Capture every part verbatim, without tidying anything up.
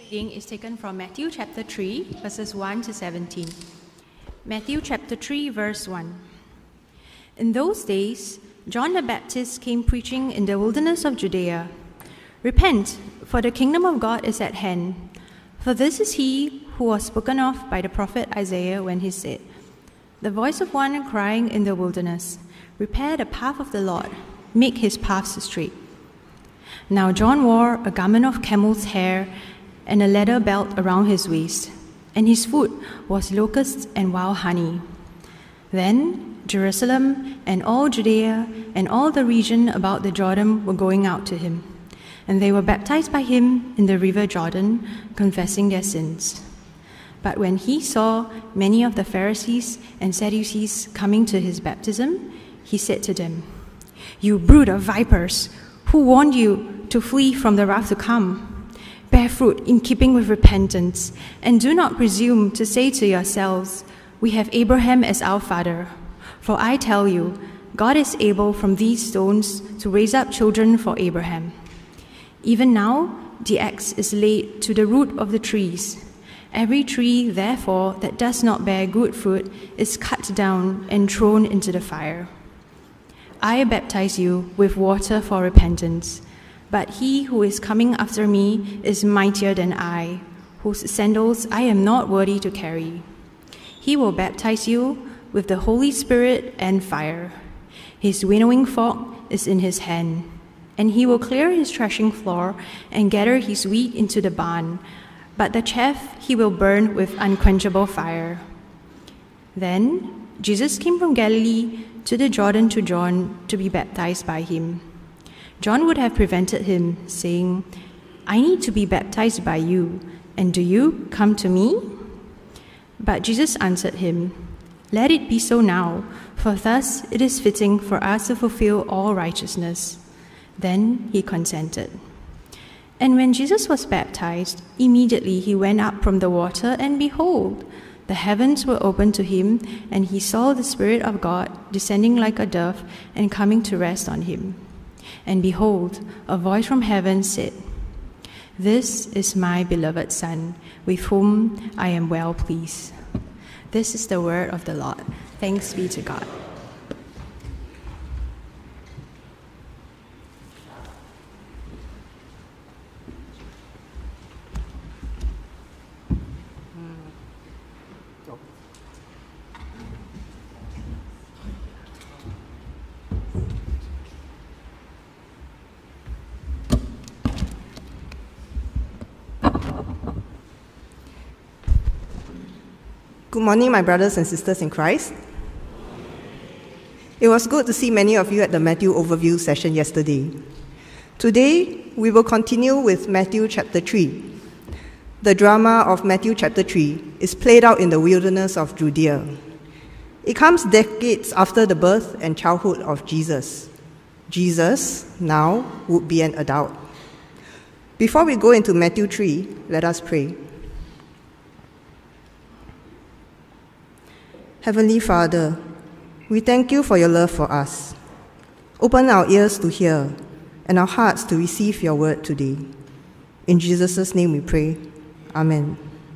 reading is taken from Matthew chapter three, verses one to seventeen. Matthew chapter three, verse one. In those days, John the Baptist came preaching in the wilderness of Judea, "Repent, for the kingdom of God is at hand. For this is he who was spoken of by the prophet Isaiah when he said, 'The voice of one crying in the wilderness, prepare the path of the Lord, make his paths straight.' Now John wore a garment of camel's hair and a leather belt around his waist, and his food was locusts and wild honey. Then Jerusalem and all Judea and all the region about the Jordan were going out to him, and they were baptized by him in the river Jordan, confessing their sins. But when he saw many of the Pharisees and Sadducees coming to his baptism, he said to them, 'You brood of vipers, who warned you to flee from the wrath to come? Bear fruit in keeping with repentance, and do not presume to say to yourselves, "We have Abraham as our father." For I tell you, God is able from these stones to raise up children for Abraham. Even now, the axe is laid to the root of the trees. Every tree, therefore, that does not bear good fruit is cut down and thrown into the fire. I baptize you with water for repentance, but he who is coming after me is mightier than I, whose sandals I am not worthy to carry. He will baptize you with the Holy Spirit and fire. His winnowing fork is in his hand, and he will clear his threshing floor and gather his wheat into the barn, but the chaff he will burn with unquenchable fire." Then Jesus came from Galilee to the Jordan to John to be baptized by him. John would have prevented him, saying, "I need to be baptized by you, and do you come to me?" But Jesus answered him, "Let it be so now, for thus it is fitting for us to fulfill all righteousness." Then he consented. And when Jesus was baptized, immediately he went up from the water, and behold, the heavens were opened to him, and he saw the Spirit of God descending like a dove and coming to rest on him. And behold, a voice from heaven said, "This is my beloved Son, with whom I am well pleased." This is the word of the Lord. Thanks be to God. Good morning, my brothers and sisters in Christ. It was good to see many of you at the Matthew overview session yesterday. Today, we will continue with Matthew chapter three. The drama of Matthew chapter three is played out in the wilderness of Judea. It comes decades after the birth and childhood of Jesus. Jesus, now, would be an adult. Before we go into Matthew three, let us pray. Heavenly Father, we thank you for your love for us. Open our ears to hear and our hearts to receive your word today. In Jesus' name we pray. Amen.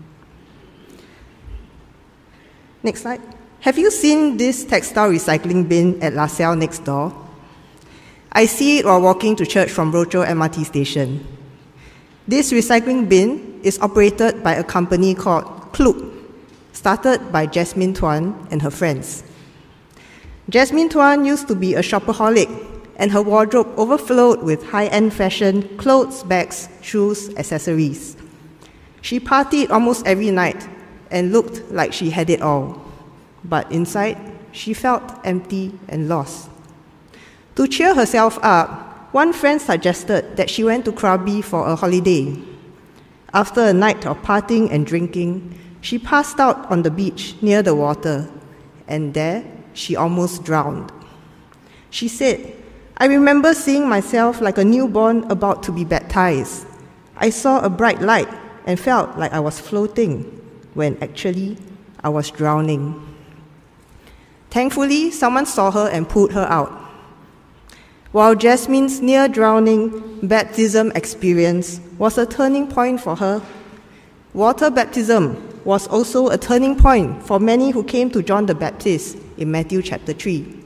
Next slide. Have you seen this textile recycling bin at LaSalle next door? I see it while walking to church from Rochor M R T station. This recycling bin is operated by a company called Klook, started by Jasmine Tuan and her friends. Jasmine Tuan used to be a shopaholic, and her wardrobe overflowed with high-end fashion, clothes, bags, shoes, accessories. She partied almost every night and looked like she had it all. But inside, she felt empty and lost. To cheer herself up, one friend suggested that she went to Krabi for a holiday. After a night of partying and drinking, she passed out on the beach near the water, and there she almost drowned. She said, "I remember seeing myself like a newborn about to be baptized. I saw a bright light and felt like I was floating, when actually I was drowning." Thankfully, someone saw her and pulled her out. While Jasmine's near-drowning baptism experience was a turning point for her, Water baptism was also a turning point for many who came to John the Baptist in Matthew chapter three.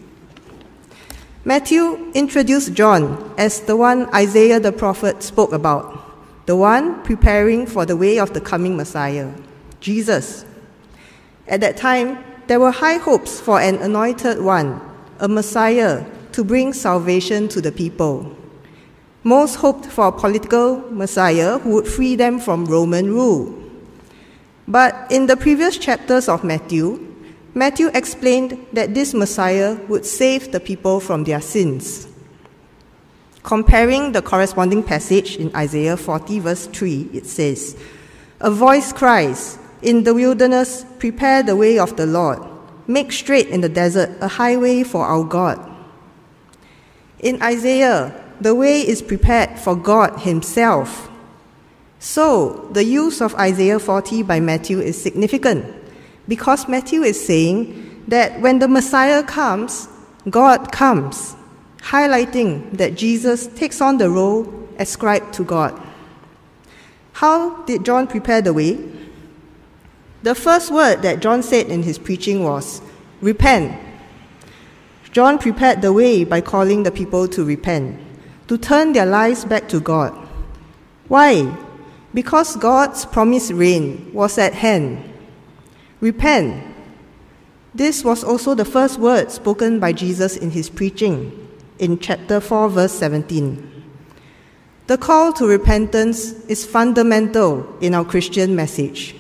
Matthew introduced John as the one Isaiah the prophet spoke about, the one preparing for the way of the coming Messiah, Jesus. At that time, there were high hopes for an anointed one, a Messiah, to bring salvation to the people. Most hoped for a political Messiah who would free them from Roman rule. But in the previous chapters of Matthew, Matthew explained that this Messiah would save the people from their sins. Comparing the corresponding passage in Isaiah forty verse three, it says, "A voice cries, 'In the wilderness, prepare the way of the Lord. Make straight in the desert a highway for our God.'" In Isaiah, the way is prepared for God himself. So, the use of Isaiah forty by Matthew is significant, because Matthew is saying that when the Messiah comes, God comes, highlighting that Jesus takes on the role ascribed to God. How did John prepare the way? The first word that John said in his preaching was, "Repent." John prepared the way by calling the people to repent, to turn their lives back to God. Why? Because God's promised reign was at hand. Repent. This was also the first word spoken by Jesus in his preaching in chapter four, verse seventeen. The call to repentance is fundamental in our Christian message.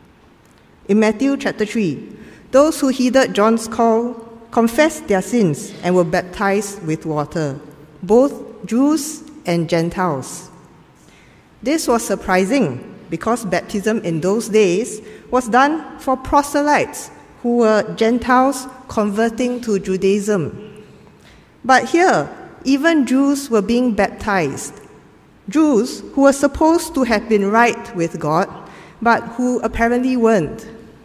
In Matthew chapter three, those who heeded John's call confessed their sins and were baptized with water, both Jews and Gentiles. This was surprising because baptism in those days was done for proselytes who were Gentiles converting to Judaism. But here, even Jews were being baptized. Jews who were supposed to have been right with God, but who apparently weren't.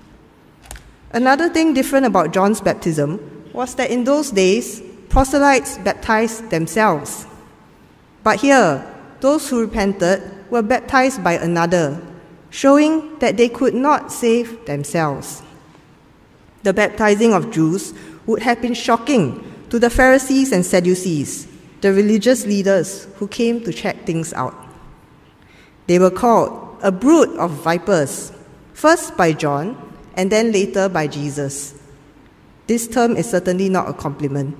Another thing different about John's baptism was that in those days, proselytes baptized themselves. But here, those who repented were baptized by another, showing that they could not save themselves. The baptizing of Jews would have been shocking to the Pharisees and Sadducees, the religious leaders who came to check things out. They were called a brood of vipers, first by John and then later by Jesus. This term is certainly not a compliment.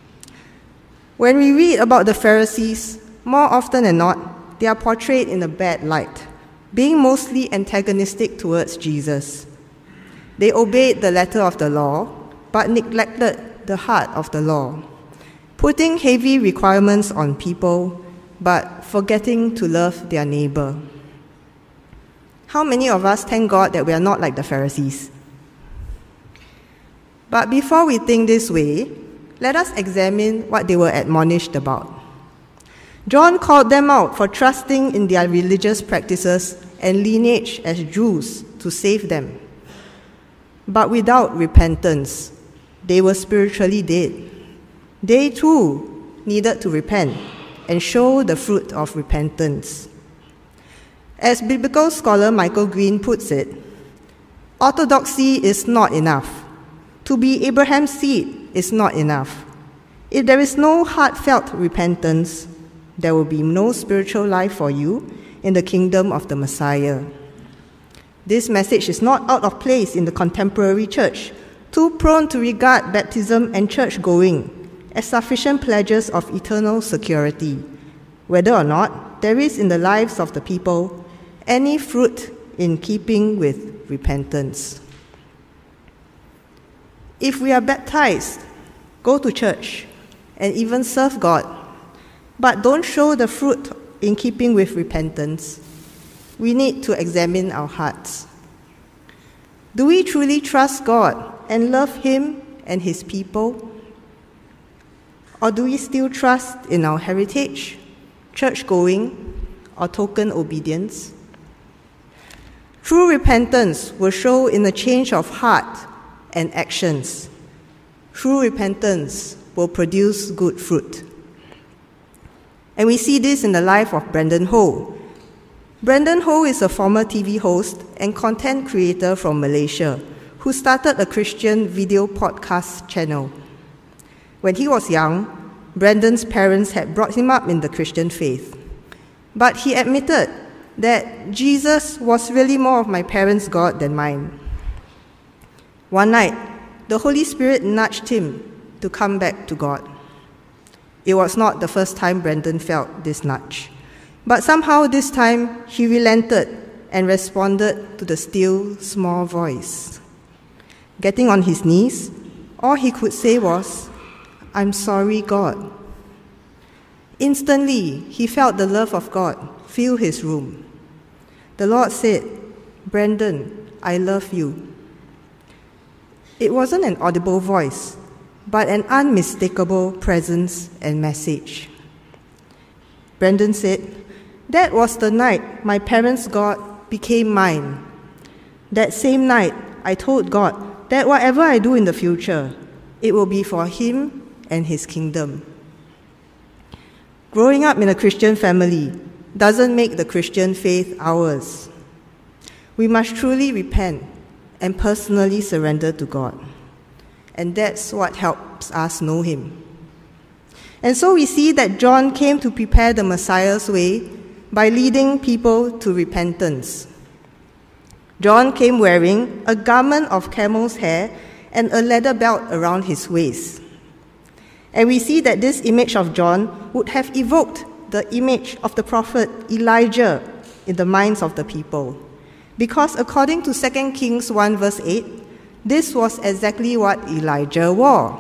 When we read about the Pharisees, more often than not, they are portrayed in a bad light, being mostly antagonistic towards Jesus. They obeyed the letter of the law, but neglected the heart of the law, putting heavy requirements on people, but forgetting to love their neighbor. How many of us thank God that we are not like the Pharisees? But before we think this way, let us examine what they were admonished about. John called them out for trusting in their religious practices and lineage as Jews to save them. But without repentance, they were spiritually dead. They too needed to repent and show the fruit of repentance. As biblical scholar Michael Green puts it, orthodoxy is not enough. To be Abraham's seed is not enough. If there is no heartfelt repentance, there will be no spiritual life for you in the kingdom of the Messiah. This message is not out of place in the contemporary church, too prone to regard baptism and church-going as sufficient pledges of eternal security, whether or not there is in the lives of the people any fruit in keeping with repentance. If we are baptized, go to church, and even serve God, but don't show the fruit in keeping with repentance, we need to examine our hearts. Do we truly trust God and love Him and His people? Or do we still trust in our heritage, church-going, or token obedience? True repentance will show in a change of heart and actions. True repentance will produce good fruit. And we see this in the life of Brandon Ho. Brandon Ho is a former T V host and content creator from Malaysia who started a Christian video podcast channel. When he was young, Brandon's parents had brought him up in the Christian faith. But he admitted that Jesus was really more of my parents' God than mine. One night, the Holy Spirit nudged him to come back to God. It was not the first time Brandon felt this nudge, but somehow this time he relented and responded to the still, small voice. Getting on his knees, all he could say was, "I'm sorry, God." Instantly, he felt the love of God fill his room. The Lord said, "Brandon, I love you." It wasn't an audible voice, but an unmistakable presence and message. Brandon said, "That was the night my parents' God became mine. That same night, I told God that whatever I do in the future, it will be for Him and His kingdom." Growing up in a Christian family doesn't make the Christian faith ours. We must truly repent and personally surrender to God. And that's what helps us know Him. And so we see that John came to prepare the Messiah's way by leading people to repentance. John came wearing a garment of camel's hair and a leather belt around his waist. And we see that this image of John would have evoked the image of the prophet Elijah in the minds of the people. Because according to Second Kings one verse eight, this was exactly what Elijah wore.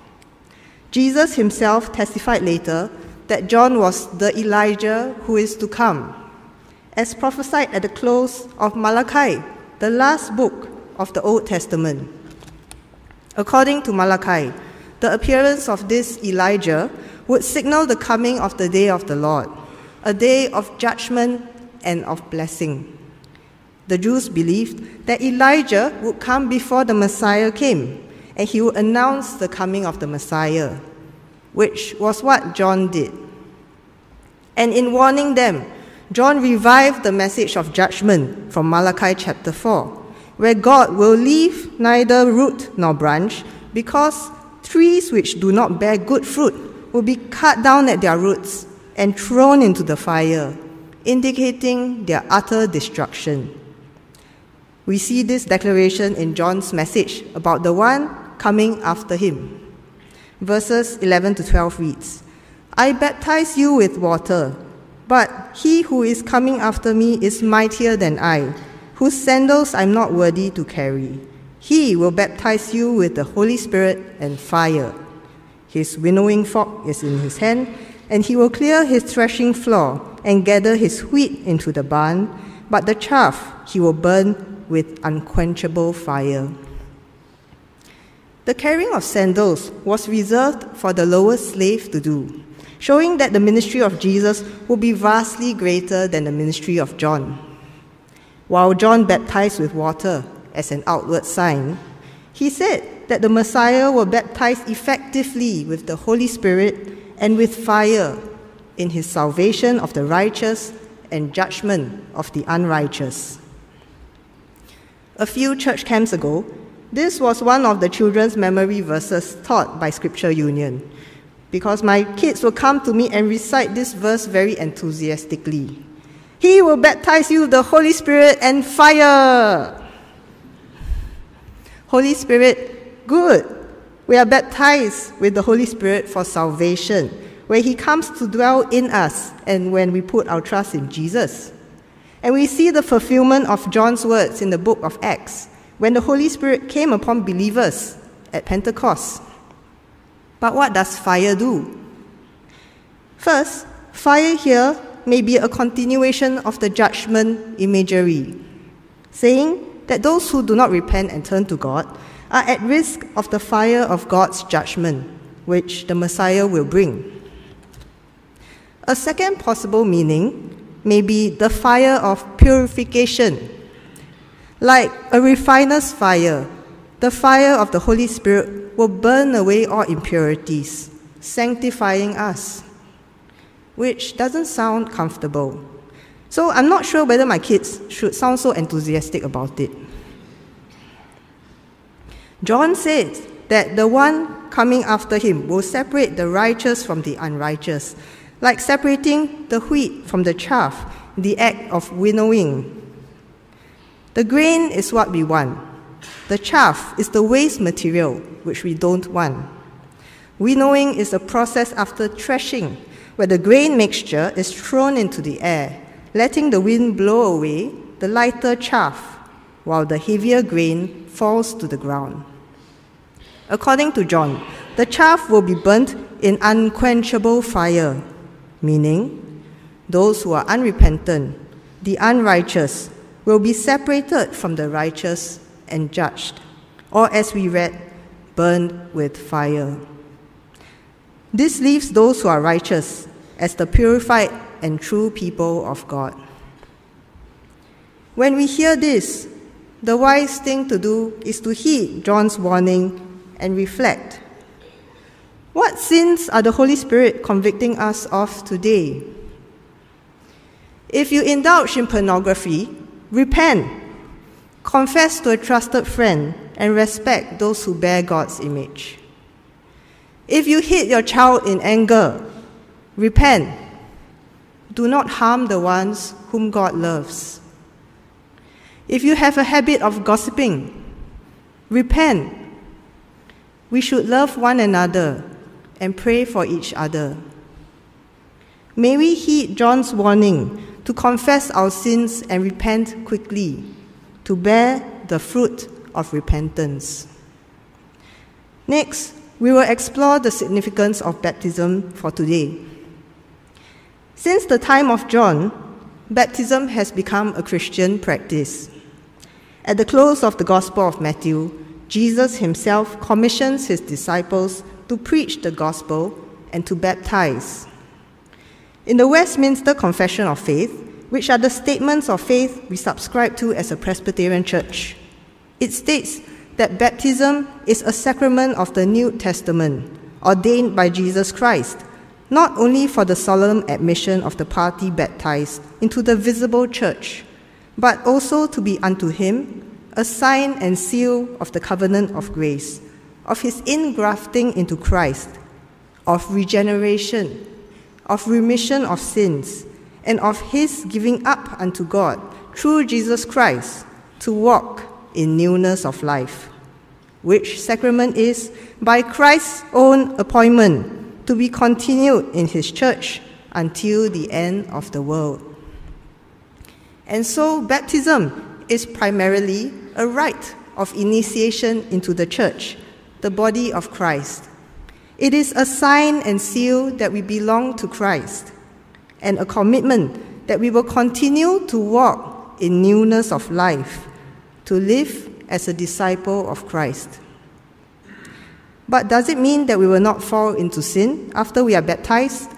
Jesus himself testified later that John was the Elijah who is to come, as prophesied at the close of Malachi, the last book of the Old Testament. According to Malachi, the appearance of this Elijah would signal the coming of the day of the Lord, a day of judgment and of blessing. The Jews believed that Elijah would come before the Messiah came, and he would announce the coming of the Messiah, which was what John did. And in warning them, John revived the message of judgment from Malachi chapter four, where God will leave neither root nor branch, because trees which do not bear good fruit will be cut down at their roots and thrown into the fire, indicating their utter destruction. We see this declaration in John's message about the one coming after him. Verses eleven to twelve reads, "I baptize you with water, but he who is coming after me is mightier than I, whose sandals I'm not worthy to carry. He will baptize you with the Holy Spirit and fire. His winnowing fork is in his hand, and he will clear his threshing floor and gather his wheat into the barn, but the chaff he will burn with unquenchable fire." The carrying of sandals was reserved for the lowest slave to do, showing that the ministry of Jesus would be vastly greater than the ministry of John. While John baptized with water as an outward sign, he said that the Messiah will baptize effectively with the Holy Spirit and with fire in his salvation of the righteous and judgment of the unrighteous. A few church camps ago, this was one of the children's memory verses taught by Scripture Union, because my kids will come to me and recite this verse very enthusiastically. "He will baptize you with the Holy Spirit and fire." Holy Spirit, good. We are baptized with the Holy Spirit for salvation, where He comes to dwell in us and when we put our trust in Jesus. And we see the fulfillment of John's words in the book of Acts, when the Holy Spirit came upon believers at Pentecost. But what does fire do? First, fire here may be a continuation of the judgment imagery, saying that those who do not repent and turn to God are at risk of the fire of God's judgment, which the Messiah will bring. A second possible meaning may be the fire of purification. Like a refiner's fire, the fire of the Holy Spirit will burn away all impurities, sanctifying us, which doesn't sound comfortable. So I'm not sure whether my kids should sound so enthusiastic about it. John says that the one coming after him will separate the righteous from the unrighteous, like separating the wheat from the chaff, the act of winnowing. The grain is what we want. The chaff is the waste material which we don't want. Winnowing is a process after threshing, where the grain mixture is thrown into the air, letting the wind blow away the lighter chaff, while the heavier grain falls to the ground. According to John, the chaff will be burnt in unquenchable fire, meaning those who are unrepentant, the unrighteous, will be separated from the righteous and judged, or as we read, burned with fire. This leaves those who are righteous as the purified and true people of God. When we hear this, the wise thing to do is to heed John's warning and reflect. What sins are the Holy Spirit convicting us of today? If you indulge in pornography, repent, confess to a trusted friend, and respect those who bear God's image. If you hit your child in anger, repent. Do not harm the ones whom God loves. If you have a habit of gossiping, repent. We should love one another and pray for each other. May we heed John's warning to confess our sins and repent quickly, to bear the fruit of repentance. Next, we will explore the significance of baptism for today. Since the time of John, baptism has become a Christian practice. At the close of the Gospel of Matthew, Jesus himself commissions his disciples to preach the gospel and to baptize. In the Westminster Confession of Faith, which are the statements of faith we subscribe to as a Presbyterian church, it states that baptism is a sacrament of the New Testament, ordained by Jesus Christ, not only for the solemn admission of the party baptized into the visible church, but also to be unto him a sign and seal of the covenant of grace, of his ingrafting into Christ, of regeneration, of remission of sins, and of his giving up unto God through Jesus Christ to walk in newness of life, which sacrament is, by Christ's own appointment, to be continued in his church until the end of the world. And so baptism is primarily a rite of initiation into the church, the body of Christ. It is a sign and seal that we belong to Christ, and a commitment that we will continue to walk in newness of life, to live as a disciple of Christ. But does it mean that we will not fall into sin after we are baptized?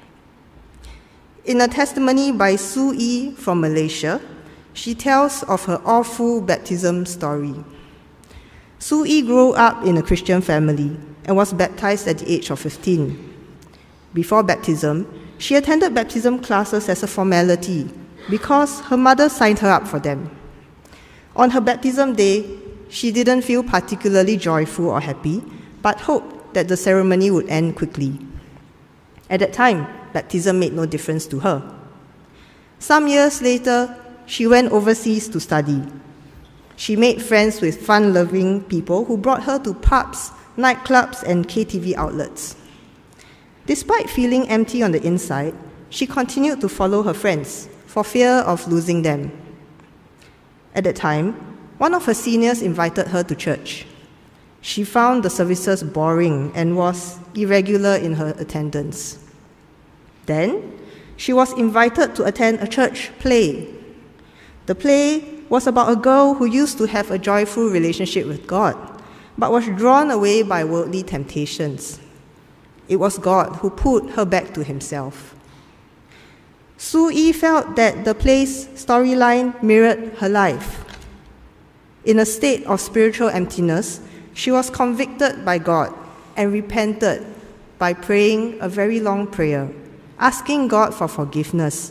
In a testimony by Sue E. from Malaysia, she tells of her awful baptism story. Sue E. grew up in a Christian family and was baptized at the age of fifteen. Before baptism, she attended baptism classes as a formality because her mother signed her up for them. On her baptism day, she didn't feel particularly joyful or happy, but hoped that the ceremony would end quickly. At that time, baptism made no difference to her. Some years later, she went overseas to study. She made friends with fun-loving people who brought her to pubs, nightclubs, and K T V outlets. Despite feeling empty on the inside, she continued to follow her friends for fear of losing them. At that time, one of her seniors invited her to church. She found the services boring and was irregular in her attendance. Then, she was invited to attend a church play. The play was about a girl who used to have a joyful relationship with God, but was drawn away by worldly temptations. It was God who pulled her back to himself. Sue E. felt that the play's storyline mirrored her life. In a state of spiritual emptiness, she was convicted by God and repented by praying a very long prayer, asking God for forgiveness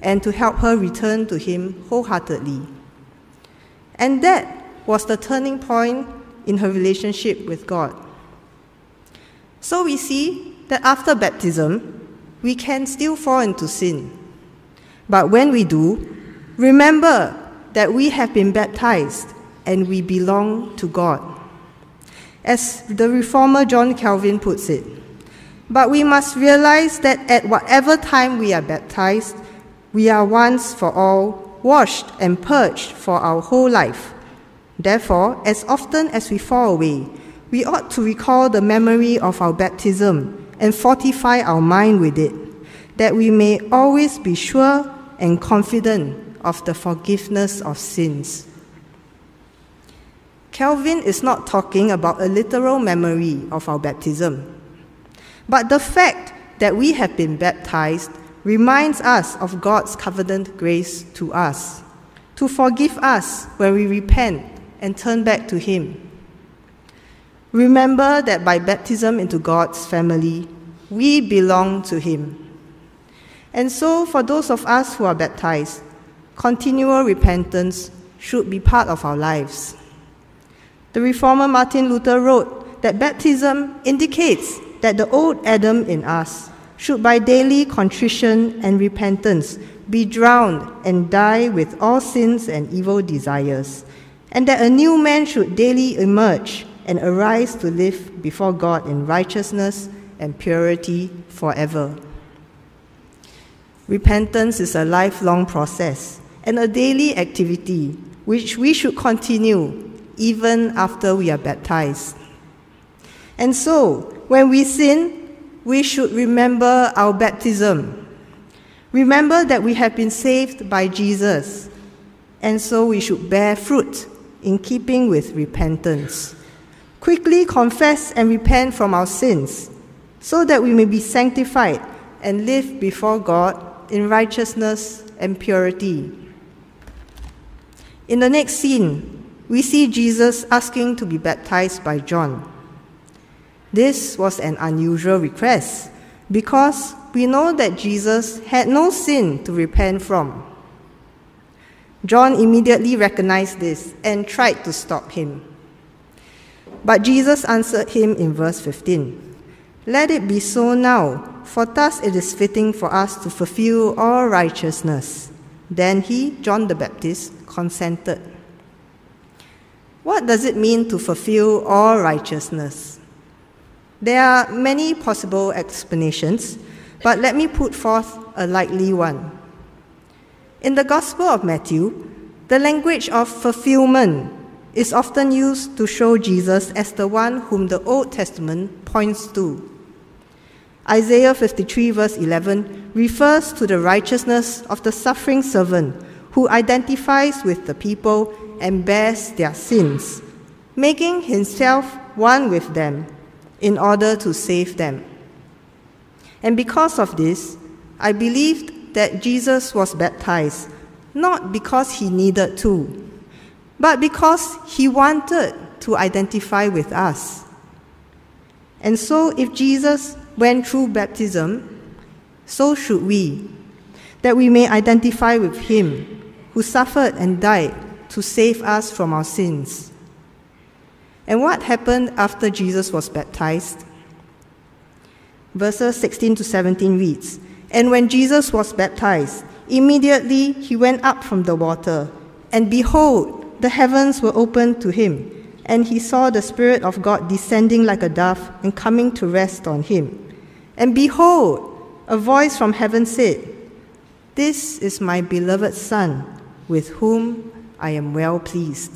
and to help her return to him wholeheartedly. And that was the turning point in her relationship with God. So we see that after baptism, we can still fall into sin. But when we do, remember that we have been baptized and we belong to God. As the reformer John Calvin puts it, but we must realize that at whatever time we are baptized, we are once for all washed and purged for our whole life. Therefore, as often as we fall away, we ought to recall the memory of our baptism and fortify our mind with it, that we may always be sure and confident of the forgiveness of sins. Calvin is not talking about a literal memory of our baptism, but the fact that we have been baptized reminds us of God's covenant grace to us, to forgive us when we repent and turn back to Him. Remember that by baptism into God's family, we belong to Him. And so, for those of us who are baptized, continual repentance should be part of our lives. The reformer Martin Luther wrote that baptism indicates that the old Adam in us should by daily contrition and repentance be drowned and die with all sins and evil desires, and that a new man should daily emerge and arise to live before God in righteousness and purity forever. Repentance is a lifelong process and a daily activity which we should continue even after we are baptized. And so, when we sin, we should remember our baptism. Remember that we have been saved by Jesus, and so we should bear fruit in keeping with repentance. Quickly confess and repent from our sins, so that we may be sanctified and live before God in righteousness and purity. In the next scene, we see Jesus asking to be baptized by John. This was an unusual request because we know that Jesus had no sin to repent from. John immediately recognized this and tried to stop him. But Jesus answered him in verse fifteen, "Let it be so now, for thus it is fitting for us to fulfill all righteousness." Then he, John the Baptist, consented. What does it mean to fulfill all righteousness? There are many possible explanations, but let me put forth a likely one. In the Gospel of Matthew, the language of fulfillment is often used to show Jesus as the one whom the Old Testament points to. Isaiah fifty-three verse eleven refers to the righteousness of the suffering servant who identifies with the people and bears their sins, making himself one with them in order to save them. And because of this, I believed that Jesus was baptized, not because he needed to, but because he wanted to identify with us. And so if Jesus went through baptism, so should we, that we may identify with him who suffered and died to save us from our sins. And what happened after Jesus was baptized? Verses sixteen to seventeen reads, "And when Jesus was baptized, immediately he went up from the water, and behold, the heavens were opened to him, and he saw the Spirit of God descending like a dove and coming to rest on him. And behold, a voice from heaven said, 'This is my beloved Son, with whom I am well pleased.'"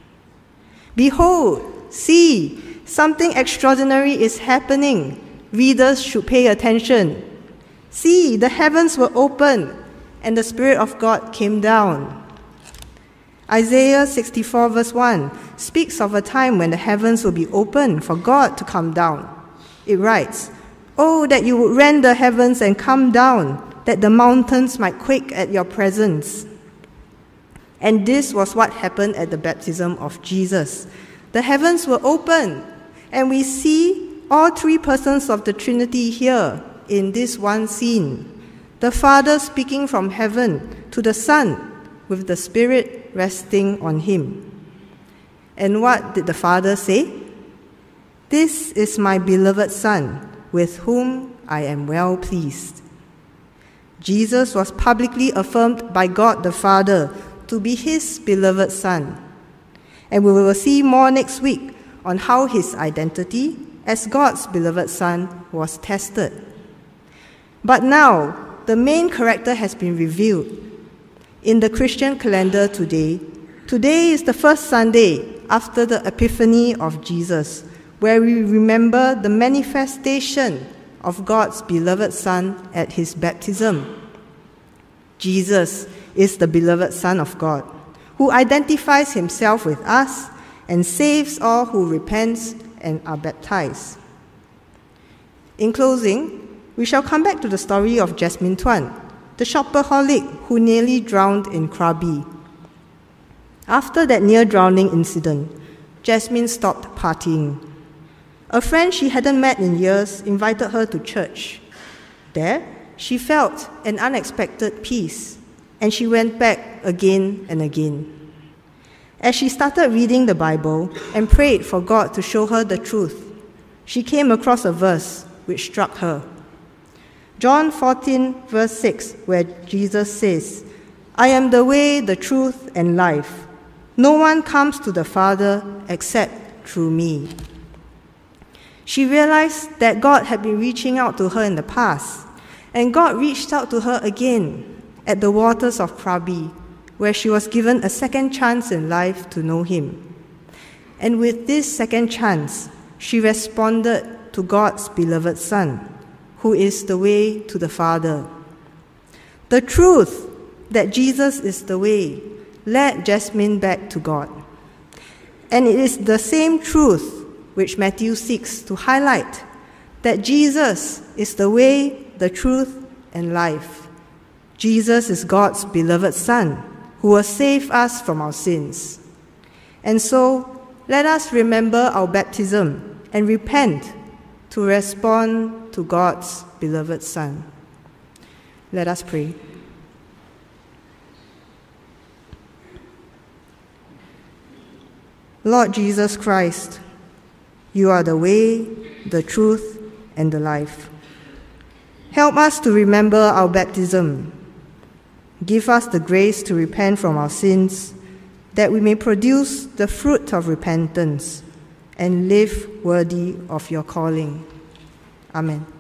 Behold, see, something extraordinary is happening. Readers should pay attention. See, the heavens were opened, and the Spirit of God came down. Isaiah sixty-four verse one speaks of a time when the heavens will be opened for God to come down. It writes, "Oh, that you would rend the heavens and come down, that the mountains might quake at your presence." And this was what happened at the baptism of Jesus. The heavens were opened, and we see all three persons of the Trinity here in this one scene. The the Father speaking from heaven to the Son with the Spirit resting on him. And what did the Father say? This is my beloved Son, with whom I am well pleased. Jesus was publicly affirmed by God the Father to be his beloved Son. And we will see more next week on how his identity as God's beloved Son was tested. But now, the main character has been revealed. In the Christian calendar today, today is the first Sunday after the Epiphany of Jesus, where we remember the manifestation of God's beloved Son at his baptism. Jesus is the beloved Son of God, who identifies himself with us and saves all who repent and are baptized. In closing, we shall come back to the story of Jasmine Tuan, the shopaholic who nearly drowned in Krabi. After that near-drowning incident, Jasmine stopped partying. A friend she hadn't met in years invited her to church. There, she felt an unexpected peace, and she went back again and again. As she started reading the Bible and prayed for God to show her the truth, she came across a verse which struck her. John fourteen, verse six, where Jesus says, "I am the way, the truth, and life. No one comes to the Father except through me." She realized that God had been reaching out to her in the past, and God reached out to her again at the waters of Krabi, where she was given a second chance in life to know him. And with this second chance, she responded to God's beloved Son, who is the way to the Father. The truth that Jesus is the way led Jasmine back to God. And it is the same truth which Matthew seeks to highlight, that Jesus is the way, the truth, and life. Jesus is God's beloved Son, who will save us from our sins. And so, let us remember our baptism and repent to respond to God's beloved Son. Let us pray. Lord Jesus Christ, you are the way, the truth, and the life. Help us to remember our baptism. Give us the grace to repent from our sins, that we may produce the fruit of repentance and live worthy of your calling. Amen.